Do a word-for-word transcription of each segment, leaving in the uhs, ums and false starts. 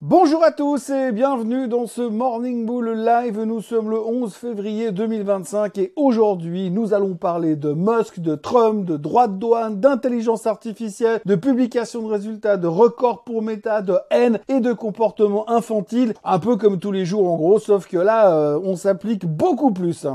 Bonjour à tous et bienvenue dans ce Morning Bull Live. Nous sommes le onze février deux mille vingt-cinq et aujourd'hui nous allons parler de Musk, de Trump, de droits de douane, d'intelligence artificielle, de publication de résultats, de records pour Meta, de haine et de comportement infantile. Un peu comme tous les jours en gros, sauf que là euh, on s'applique beaucoup plus.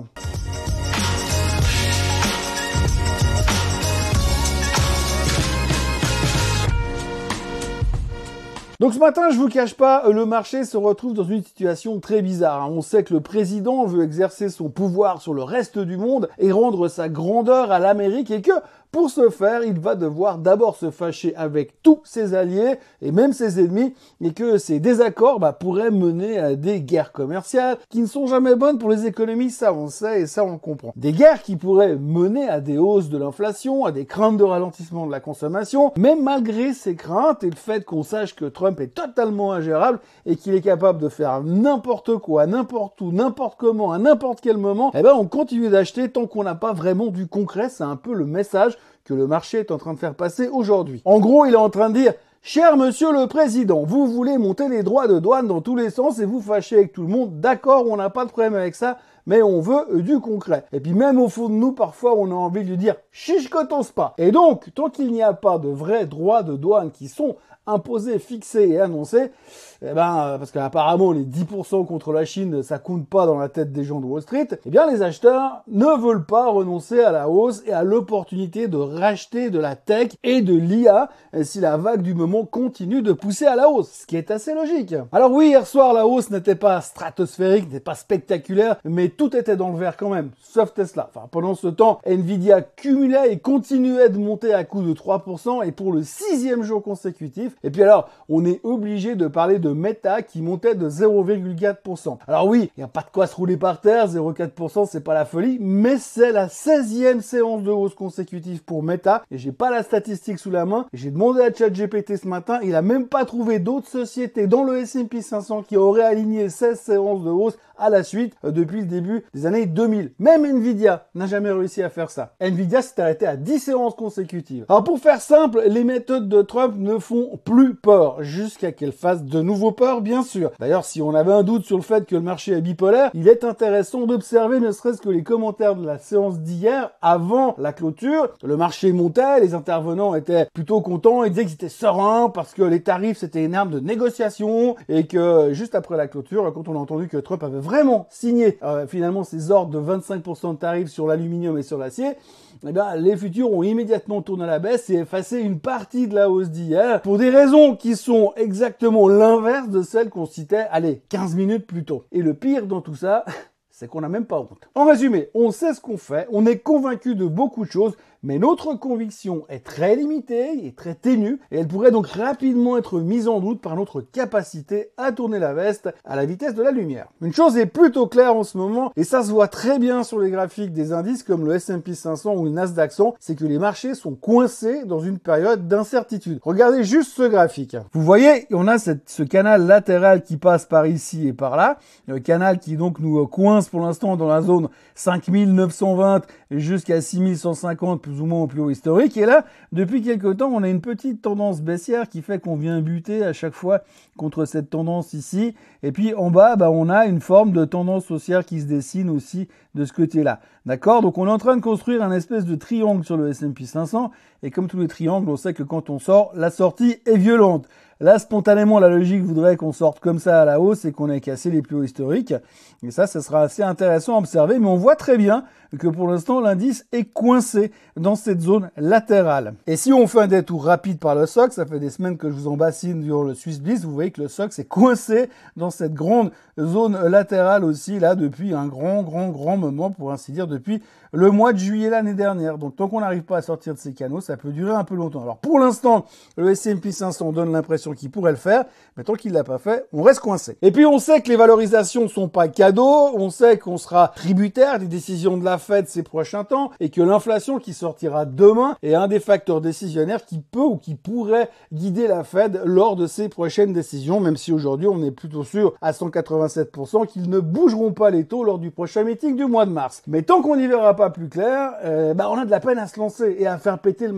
Donc ce matin, je vous cache pas, le marché se retrouve dans une situation très bizarre. On sait que le président veut exercer son pouvoir sur le reste du monde et rendre sa grandeur à l'Amérique et que pour ce faire, il va devoir d'abord se fâcher avec tous ses alliés et même ses ennemis et que ces désaccords bah, pourraient mener à des guerres commerciales qui ne sont jamais bonnes pour les économies, ça on sait et ça on comprend. Des guerres qui pourraient mener à des hausses de l'inflation, à des craintes de ralentissement de la consommation, mais malgré ces craintes et le fait qu'on sache que Trump est totalement ingérable et qu'il est capable de faire n'importe quoi, n'importe où, n'importe comment, à n'importe quel moment, eh ben on continue d'acheter tant qu'on n'a pas vraiment du concret. C'est un peu le message que le marché est en train de faire passer aujourd'hui. En gros, il est en train de dire « Cher monsieur le président, vous voulez monter les droits de douane dans tous les sens et vous fâchez avec tout le monde. D'accord, on n'a pas de problème avec ça, mais on veut du concret. » Et puis même au fond de nous, parfois, on a envie de lui dire « Chiche-cotonce pas !» Et donc, tant qu'il n'y a pas de vrais droits de douane qui sont imposés, fixés et annoncés, eh ben, parce qu'apparemment les dix pour cent contre la Chine, ça compte pas dans la tête des gens de Wall Street, eh bien les acheteurs ne veulent pas renoncer à la hausse et à l'opportunité de racheter de la tech et de l'I A si la vague du moment continue de pousser à la hausse, ce qui est assez logique. Alors oui, hier soir, la hausse n'était pas stratosphérique, n'était pas spectaculaire, mais tout était dans le vert quand même, sauf Tesla. Enfin, pendant ce temps, Nvidia cumulait et continuait de monter à coup de trois pour cent et pour le sixième jour consécutif. Et puis alors, on est obligé de parler de Meta qui montait de zéro virgule quatre pour cent. Alors oui, il n'y a pas de quoi se rouler par terre, zéro virgule quatre pour cent c'est pas la folie, mais c'est la seizième séance de hausse consécutive pour Meta et j'ai pas la statistique sous la main. J'ai demandé à ChatGPT ce matin, il a même pas trouvé d'autres sociétés dans le S and P cinq cents qui auraient aligné seize séances de hausse à la suite euh, depuis le début des années deux mille. Même Nvidia n'a jamais réussi à faire ça. Nvidia s'est arrêté à dix séances consécutives. Alors pour faire simple, les méthodes de Trump ne font plus peur, jusqu'à qu'elles fassent de nouveau peur, bien sûr. D'ailleurs, si on avait un doute sur le fait que le marché est bipolaire, il est intéressant d'observer ne serait-ce que les commentaires de la séance d'hier, avant la clôture. Le marché montait, les intervenants étaient plutôt contents, ils disaient qu'ils étaient sereins parce que les tarifs c'était une arme de négociation et que juste après la clôture, quand on a entendu que Trump avait vraiment signé euh, finalement ses ordres de vingt-cinq pour cent de tarifs sur l'aluminium et sur l'acier, eh bien, les futurs ont immédiatement tourné à la baisse et effacé une partie de la hausse d'hier pour des raisons qui sont exactement l'inverse de celles qu'on citait, allez, quinze minutes plus tôt. Et le pire dans tout ça, c'est qu'on n'a même pas honte. En résumé, on sait ce qu'on fait, on est convaincu de beaucoup de choses, mais notre conviction est très limitée et très ténue, et elle pourrait donc rapidement être mise en doute par notre capacité à tourner la veste à la vitesse de la lumière. Une chose est plutôt claire en ce moment, et ça se voit très bien sur les graphiques des indices comme le S and P cinq cents ou le Nasdaq cent, c'est que les marchés sont coincés dans une période d'incertitude. Regardez juste ce graphique. Vous voyez, on a cette, ce canal latéral qui passe par ici et par là, le canal qui donc nous coince pour l'instant dans la zone cinq mille neuf cent vingt jusqu'à six mille cent cinquante plus ou moins au plus haut historique. Et là, depuis quelque temps, on a une petite tendance baissière qui fait qu'on vient buter à chaque fois contre cette tendance ici. Et puis en bas, bah, on a une forme de tendance haussière qui se dessine aussi de ce côté-là. D'accord? Donc on est en train de construire un espèce de triangle sur le S and P cinq cents. Et comme tous les triangles, on sait que quand on sort, la sortie est violente. Là, spontanément, la logique voudrait qu'on sorte comme ça à la hausse et qu'on ait cassé les plus hauts historiques. Et ça, ça sera assez intéressant à observer. Mais on voit très bien que pour l'instant, l'indice est coincé dans cette zone latérale. Et si on fait un détour rapide par le S O X, ça fait des semaines que je vous en bassine durant le Swiss Bliss, vous voyez que le S O X est coincé dans cette grande zone latérale aussi, là, depuis un grand, grand, grand moment, pour ainsi dire, depuis le mois de juillet l'année dernière. Donc, tant qu'on n'arrive pas à sortir de ces canaux, ça peut durer un peu longtemps. Alors, pour l'instant, le S and P cinq cents donne l'impression qu'il pourrait le faire, mais tant qu'il l'a pas fait, on reste coincé. Et puis, on sait que les valorisations sont pas cadeaux, on sait qu'on sera tributaire des décisions de la Fed ces prochains temps, et que l'inflation qui sortira demain est un des facteurs décisionnaires qui peut ou qui pourrait guider la Fed lors de ses prochaines décisions, même si aujourd'hui, on est plutôt sûr à cent quatre-vingt-sept pour cent qu'ils ne bougeront pas les taux lors du prochain meeting du mois de mars. Mais tant qu'on n'y verra pas plus clair, euh, bah, on a de la peine à se lancer et à faire péter le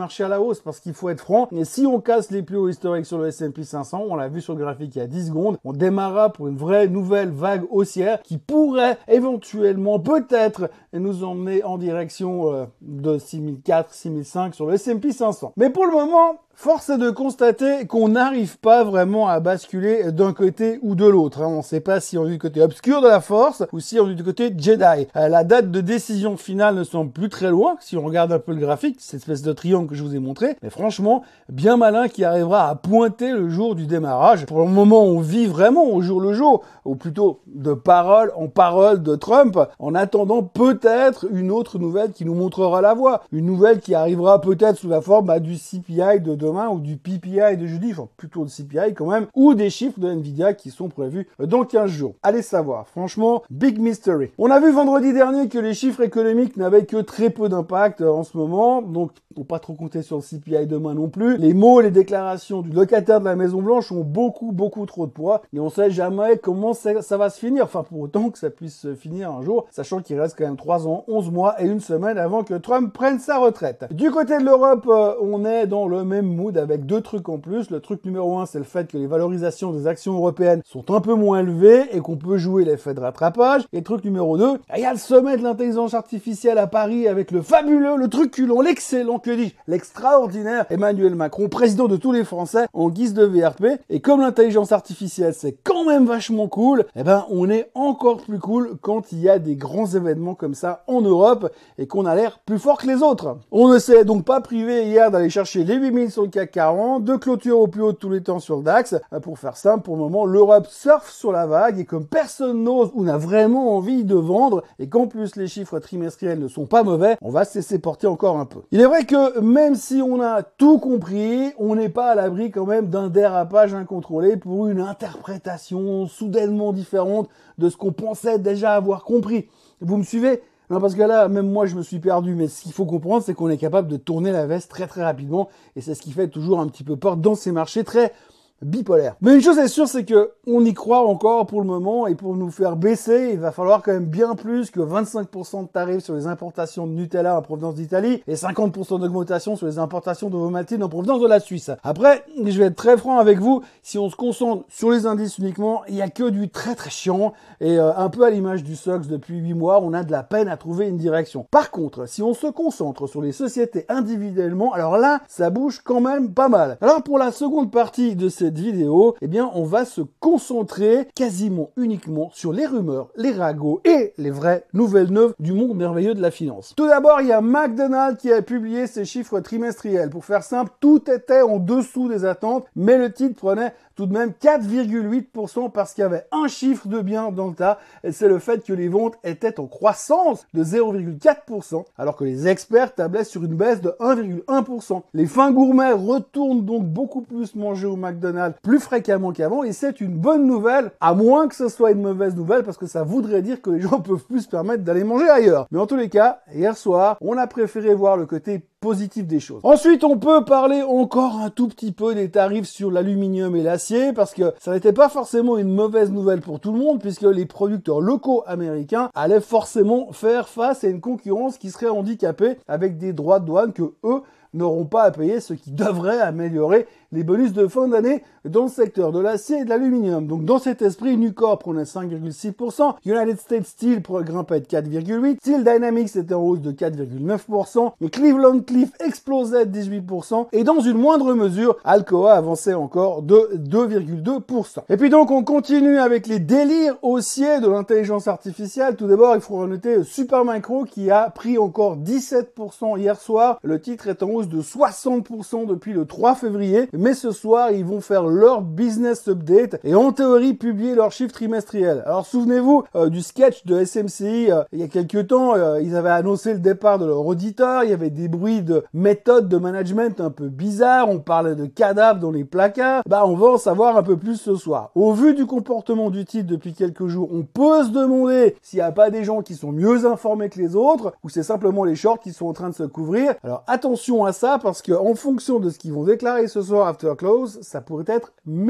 marché à la hausse, parce qu'il faut être franc, et si on casse les plus hauts historiques sur le S and P cinq cents, on l'a vu sur le graphique il y a dix secondes, on démarrera pour une vraie nouvelle vague haussière qui pourrait éventuellement, peut-être, nous emmener en direction euh, de six mille quatre, six mille cinq sur le S and P cinq cents. Mais pour le moment, force est de constater qu'on n'arrive pas vraiment à basculer d'un côté ou de l'autre. Hein. On ne sait pas si on est du côté obscur de la force ou si on est du côté Jedi. Euh, la date de décision finale ne semble plus très loin, si on regarde un peu le graphique, cette espèce de triangle que je vous ai montré. Mais franchement, bien malin qui arrivera à pointer le jour du démarrage. Pour le moment, on vit vraiment au jour le jour, ou plutôt de parole en parole de Trump, en attendant peut-être une autre nouvelle qui nous montrera la voie. Une nouvelle qui arrivera peut-être sous la forme bah, du C P I de demain ou du P P I de jeudi, enfin plutôt le C P I quand même, ou des chiffres de Nvidia qui sont prévus dans quinze jours. Allez savoir, franchement, big mystery. On a vu vendredi dernier que les chiffres économiques n'avaient que très peu d'impact en ce moment, donc on ne peut pas trop compter sur le C P I demain non plus. Les mots, les déclarations du locataire de la Maison Blanche ont beaucoup, beaucoup trop de poids, et on sait jamais comment ça, ça va se finir, enfin pour autant que ça puisse se finir un jour, sachant qu'il reste quand même trois ans, onze mois et une semaine avant que Trump prenne sa retraite. Du côté de l'Europe, euh, on est dans le même mood avec deux trucs en plus. Le truc numéro un, c'est le fait que les valorisations des actions européennes sont un peu moins élevées et qu'on peut jouer l'effet de rattrapage. Et le truc numéro deux, il y a le sommet de l'intelligence artificielle à Paris avec le fabuleux, le truculent, l'excellent, que dis-je, l'extraordinaire Emmanuel Macron, président de tous les Français, en guise de V R P. Et comme l'intelligence artificielle, c'est quand même vachement cool, eh ben, on est encore plus cool quand il y a des grands événements comme ça en Europe et qu'on a l'air plus fort que les autres. On ne s'est donc pas privé hier d'aller chercher les huit mille sur le C A C quarante, de clôture au plus haut de tous les temps sur le DAX. Pour faire simple, pour le moment, l'Europe surfe sur la vague et comme personne n'ose ou n'a vraiment envie de vendre et qu'en plus les chiffres trimestriels ne sont pas mauvais, on va se laisser porter encore un peu. Il est vrai que même si on a tout compris, on n'est pas à l'abri quand même d'un dérapage incontrôlé pour une interprétation soudainement différente de ce qu'on pensait déjà avoir compris. Vous me suivez ? Non, parce que là, même moi, je me suis perdu. Mais ce qu'il faut comprendre, c'est qu'on est capable de tourner la veste très très rapidement. Et c'est ce qui fait toujours un petit peu peur dans ces marchés très bipolaire. Mais une chose est sûre, c'est que on y croit encore pour le moment, et pour nous faire baisser, il va falloir quand même bien plus que vingt-cinq pour cent de tarifs sur les importations de Nutella en provenance d'Italie et cinquante pour cent d'augmentation sur les importations de Vomaltine en provenance de la Suisse. Après, je vais être très franc avec vous, si on se concentre sur les indices uniquement, il y a que du très très chiant, et euh, un peu à l'image du S O X depuis huit mois, on a de la peine à trouver une direction. Par contre, si on se concentre sur les sociétés individuellement, alors là, ça bouge quand même pas mal. Alors pour la seconde partie de cette vidéo, eh bien, on va se concentrer quasiment uniquement sur les rumeurs, les ragots et les vraies nouvelles neuves du monde merveilleux de la finance. Tout d'abord, il y a McDonald's qui a publié ses chiffres trimestriels. Pour faire simple, tout était en dessous des attentes, mais le titre prenait tout de même quatre virgule huit pour cent parce qu'il y avait un chiffre de bien dans le tas, et c'est le fait que les ventes étaient en croissance de zéro virgule quatre pour cent, alors que les experts tablaient sur une baisse de un virgule un pour cent. Les fins gourmets retournent donc beaucoup plus manger au McDonald's plus fréquemment qu'avant, et c'est une bonne nouvelle, à moins que ce soit une mauvaise nouvelle, parce que ça voudrait dire que les gens peuvent plus se permettre d'aller manger ailleurs. Mais en tous les cas, hier soir, on a préféré voir le côté positif des choses. Ensuite, on peut parler encore un tout petit peu des tarifs sur l'aluminium et l'acier, parce que ça n'était pas forcément une mauvaise nouvelle pour tout le monde, puisque les producteurs locaux américains allaient forcément faire face à une concurrence qui serait handicapée avec des droits de douane que eux n'auront pas à payer, ce qui devrait améliorer les bonus de fin d'année dans le secteur de l'acier et de l'aluminium. Donc dans cet esprit, Nucor prenait cinq virgule six pour cent, United States Steel grimpait de quatre virgule huit pour cent, Steel Dynamics était en hausse de quatre virgule neuf pour cent, et Cleveland Cliff explosait de dix-huit pour cent, et dans une moindre mesure, Alcoa avançait encore de deux virgule deux pour cent. Et puis donc on continue avec les délires haussiers de l'intelligence artificielle. Tout d'abord, il faut noter Supermicro qui a pris encore dix-sept pour cent hier soir. Le titre est en hausse de soixante pour cent depuis le trois février, mais ce soir ils vont faire leur business update et en théorie publier leurs chiffres trimestriels. Alors souvenez-vous euh, du sketch de S M C I euh, il y a quelques temps, euh, ils avaient annoncé le départ de leur auditeur, il y avait des bruits de méthodes de management un peu bizarres, on parlait de cadavres dans les placards. Bah on va en savoir un peu plus ce soir. Au vu du comportement du titre depuis quelques jours, on peut se demander s'il n'y a pas des gens qui sont mieux informés que les autres, ou c'est simplement les shorts qui sont en train de se couvrir. Alors attention à ça, parce que en fonction de ce qu'ils vont déclarer ce soir after close, ça pourrait être méga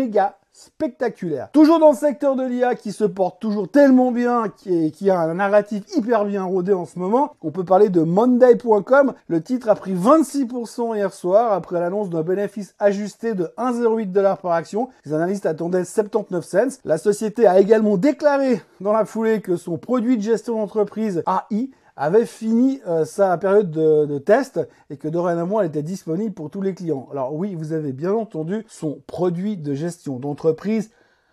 spectaculaire. Toujours dans le secteur de l'I A qui se porte toujours tellement bien, qui, est, qui a un narratif hyper bien rodé en ce moment, on peut parler de Monday point com. Le titre a pris vingt-six pour cent hier soir après l'annonce d'un bénéfice ajusté de un virgule zéro huit dollars par action. Les analystes attendaient soixante-dix-neuf cents. La société a également déclaré dans la foulée que son produit de gestion d'entreprise A I avait fini euh, sa période de, de test et que dorénavant elle était disponible pour tous les clients. Alors oui, vous avez bien entendu, son produit de gestion d'entreprise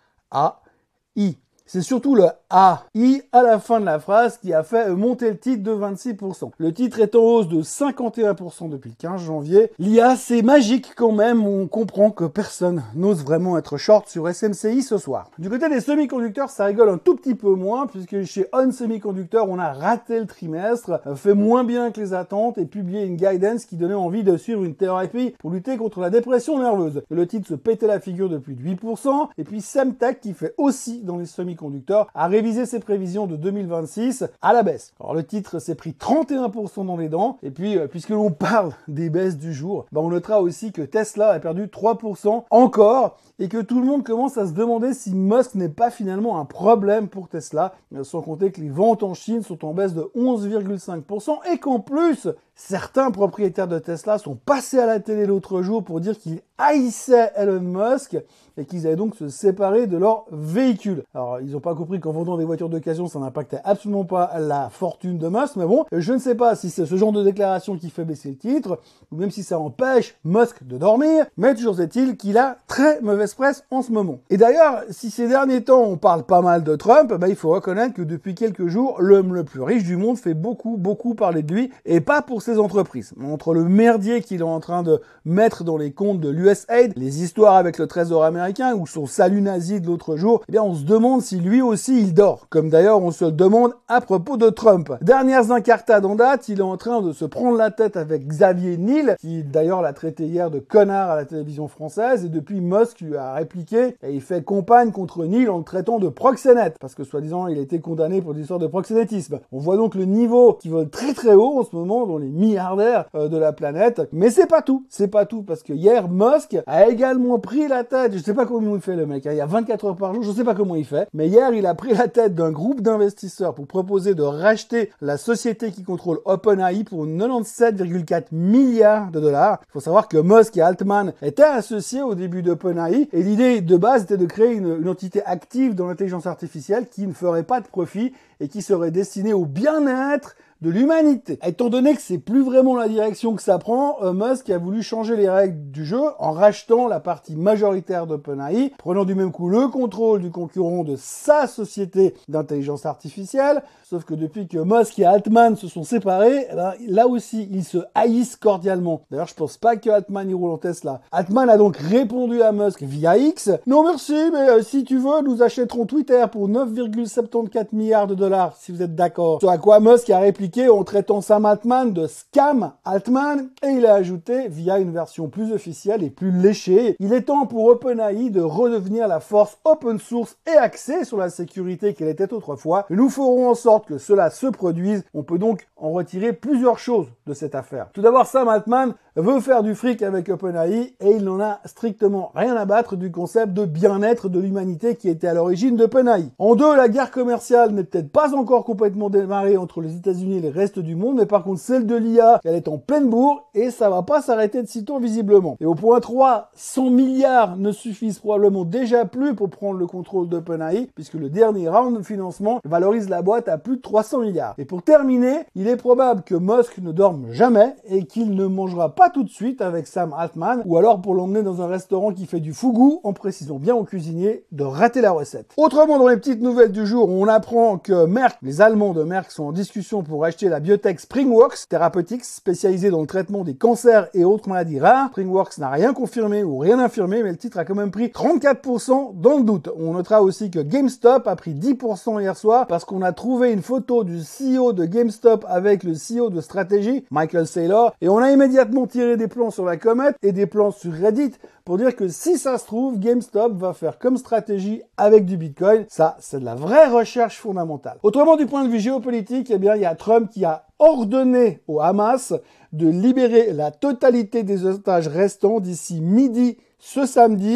A I. C'est surtout le A I à la fin de la phrase qui a fait monter le titre de vingt-six pour cent. Le titre est en hausse de cinquante et un pour cent depuis le quinze janvier. L'I A, c'est magique quand même. On comprend que personne n'ose vraiment être short sur S M C I ce soir. Du côté des semi-conducteurs, ça rigole un tout petit peu moins puisque chez On Semiconductor, on a raté le trimestre, fait moins bien que les attentes et publié une guidance qui donnait envie de suivre une thérapie pour lutter contre la dépression nerveuse. Le titre se pétait la figure depuis huit pour cent et puis Semtech qui fait aussi dans les semi-conducteurs a révisé ses prévisions de deux mille vingt-six à la baisse. Alors le titre s'est pris trente et un pour cent dans les dents et puis euh, puisque l'on parle des baisses du jour, bah, on notera aussi que Tesla a perdu trois pour cent encore et que tout le monde commence à se demander si Musk n'est pas finalement un problème pour Tesla, sans compter que les ventes en Chine sont en baisse de onze virgule cinq pour cent et qu'en plus, certains propriétaires de Tesla sont passés à la télé l'autre jour pour dire qu'ils haïssaient Elon Musk et qu'ils allaient donc se séparer de leur véhicule. Alors, ils n'ont pas compris qu'en vendant des voitures d'occasion, ça n'impactait absolument pas la fortune de Musk, mais bon, je ne sais pas si c'est ce genre de déclaration qui fait baisser le titre, ou même si ça empêche Musk de dormir, mais toujours est-il qu'il a très mauvaise presse en ce moment. Et d'ailleurs, si ces derniers temps, on parle pas mal de Trump, bah, il faut reconnaître que depuis quelques jours, l'homme le plus riche du monde fait beaucoup, beaucoup parler de lui, et pas pour ses entreprises. Entre le merdier qu'il est en train de mettre dans les comptes de l'U S A I D, les histoires avec le trésor américain ou son salut nazi de l'autre jour, eh bien on se demande si lui aussi il dort. Comme d'ailleurs on se le demande à propos de Trump. Dernières incartades en date, il est en train de se prendre la tête avec Xavier Niel, qui d'ailleurs l'a traité hier de connard à la télévision française, et depuis Musk lui a répliqué et il fait campagne contre Niel en le traitant de proxénète, parce que soi-disant il a été condamné pour des histoires de proxénétisme. On voit donc le niveau qui vole très très haut en ce moment dans les milliardaires euh, de la planète, mais c'est pas tout, c'est pas tout, parce que hier Musk a également pris la tête, je sais pas comment il fait le mec, hein, il y a vingt-quatre heures par jour, je sais pas comment il fait, mais hier il a pris la tête d'un groupe d'investisseurs pour proposer de racheter la société qui contrôle OpenAI pour quatre-vingt-dix-sept virgule quatre milliards de dollars. Il faut savoir que Musk et Altman étaient associés au début d'OpenAI et l'idée de base était de créer une, une entité active dans l'intelligence artificielle qui ne ferait pas de profit et qui serait destinée au bien-être de l'humanité. Étant donné que c'est plus vraiment la direction que ça prend, euh, Musk a voulu changer les règles du jeu en rachetant la partie majoritaire d'OpenAI, prenant du même coup le contrôle du concurrent de sa société d'intelligence artificielle. Sauf que depuis que Musk et Altman se sont séparés, eh ben, là aussi, ils se haïssent cordialement. D'ailleurs, je pense pas que Altman y roule en Tesla. Altman a donc répondu à Musk via X. Non merci, mais euh, si tu veux, nous achèterons Twitter pour neuf virgule soixante-quatorze milliards de dollars, si vous êtes d'accord. Sur à quoi Musk a répliqué en traitant Sam Altman de scam Altman, et il a ajouté via une version plus officielle et plus léchée: il est temps pour OpenAI de redevenir la force open source et axée sur la sécurité qu'elle était autrefois. Nous ferons en sorte que cela se produise. On peut donc en retirer plusieurs choses de cette affaire. Tout d'abord, Sam Altman veut faire du fric avec OpenAI et il n'en a strictement rien à battre du concept de bien-être de l'humanité qui était à l'origine d'OpenAI. En deux, la guerre commerciale n'est peut-être pas encore complètement démarrée entre les États-Unis et le reste du monde, mais par contre celle de l'I A, elle est en pleine bourre et ça va pas s'arrêter de sitôt visiblement. Et au point trois, cent milliards ne suffisent probablement déjà plus pour prendre le contrôle d'OpenAI, puisque le dernier round de financement valorise la boîte à plus de trois cents milliards. Et pour terminer, il est probable que Musk ne dorme jamais et qu'il ne mangera pas tout de suite avec Sam Altman, ou alors pour l'emmener dans un restaurant qui fait du fougou, en précisant bien au cuisinier de rater la recette. Autrement, dans les petites nouvelles du jour, on apprend que Merck, les Allemands de Merck sont en discussion pour acheter la biotech SpringWorks Therapeutics, spécialisée dans le traitement des cancers et autres maladies rares. SpringWorks n'a rien confirmé ou rien infirmé, mais le titre a quand même pris trente-quatre pour cent dans le doute. On notera aussi que GameStop a pris dix pour cent hier soir parce qu'on a trouvé une photo du C E O de GameStop avec le C E O de stratégie, Michael Saylor, et on a immédiatement tiré des plans sur la comète et des plans sur Reddit pour dire que si ça se trouve, GameStop va faire comme stratégie avec du Bitcoin. Ça, c'est de la vraie recherche fondamentale. Autrement, du point de vue géopolitique, eh bien, il y a Trump qui a ordonné au Hamas de libérer la totalité des otages restants d'ici midi ce samedi,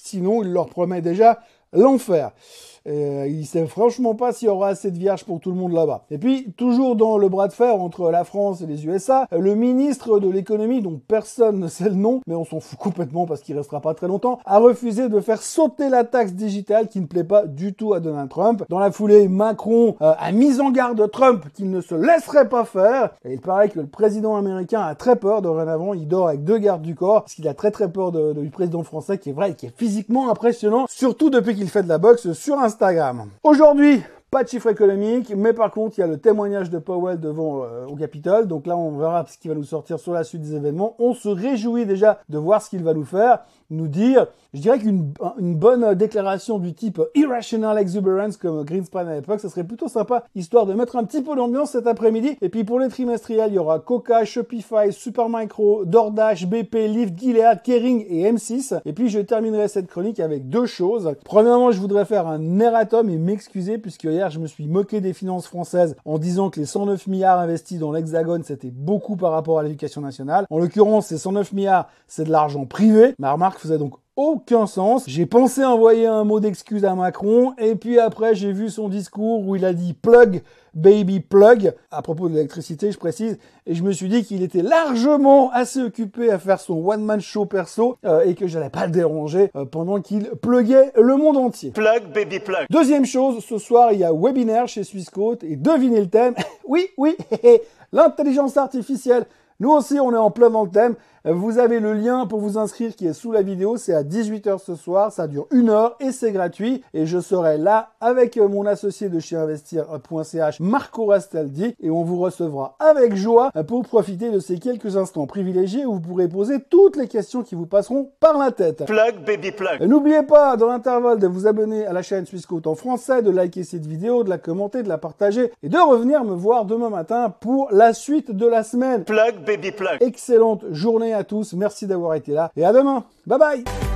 sinon il leur promet déjà l'enfer. Euh, il sait franchement pas s'il y aura assez de vierges pour tout le monde là-bas. Et puis, toujours dans le bras de fer entre la France et les U S A, le ministre de l'économie, dont personne ne sait le nom, mais on s'en fout complètement parce qu'il restera pas très longtemps, a refusé de faire sauter la taxe digitale qui ne plaît pas du tout à Donald Trump. Dans la foulée, Macron euh, a mis en garde Trump qu'il ne se laisserait pas faire. Et il paraît que le président américain a très peur dorénavant. Il dort avec deux gardes du corps parce qu'il a très très peur de, de, du président français qui est vrai et qui est physiquement impressionnant, surtout depuis qu'il fait de la boxe sur Instagram. Instagram. Aujourd'hui, pas de chiffre économique, mais par contre, il y a le témoignage de Powell devant euh, au Capitole. Donc là, on verra ce qui va nous sortir sur la suite des événements. On se réjouit déjà de voir ce qu'il va nous faire, nous dire. Je dirais qu'une une bonne déclaration du type Irrational Exuberance comme Greenspan à l'époque, ça serait plutôt sympa, histoire de mettre un petit peu l'ambiance cet après-midi. Et puis pour les trimestriels, il y aura Coca, Shopify, Supermicro, DoorDash, B P, Lyft, Gilead, Kering et M six. Et puis je terminerai cette chronique avec deux choses. Premièrement, je voudrais faire un erratum et m'excuser puisque hier je me suis moqué des finances françaises en disant que les cent neuf milliards investis dans l'Hexagone, c'était beaucoup par rapport à l'éducation nationale. En l'occurrence, ces cent neuf milliards, c'est de l'argent privé. Ma remarque faisait donc aucun sens. J'ai pensé envoyer un mot d'excuse à Macron et puis après j'ai vu son discours où il a dit plug, baby plug, à propos de l'électricité je précise, et je me suis dit qu'il était largement assez occupé à faire son one-man show perso euh, et que j'allais pas le déranger euh, pendant qu'il pluguait le monde entier. Plug, baby plug. Deuxième chose, ce soir il y a webinaire chez Swissquote et devinez le thème. Oui, oui, l'intelligence artificielle. Nous aussi, on est en plein dans le thème. Vous avez le lien pour vous inscrire qui est sous la vidéo. C'est à dix-huit heures ce soir. Ça dure une heure et c'est gratuit. Et je serai là avec mon associé de chez investir point c h, Marco Rastaldi. Et on vous recevra avec joie pour profiter de ces quelques instants privilégiés où vous pourrez poser toutes les questions qui vous passeront par la tête. Plug, baby plug. N'oubliez pas, dans l'intervalle, de vous abonner à la chaîne Swissquote en français, de liker cette vidéo, de la commenter, de la partager et de revenir me voir demain matin pour la suite de la semaine. Plug, baby plug. Excellente journée à tous, merci d'avoir été là et à demain. Bye bye.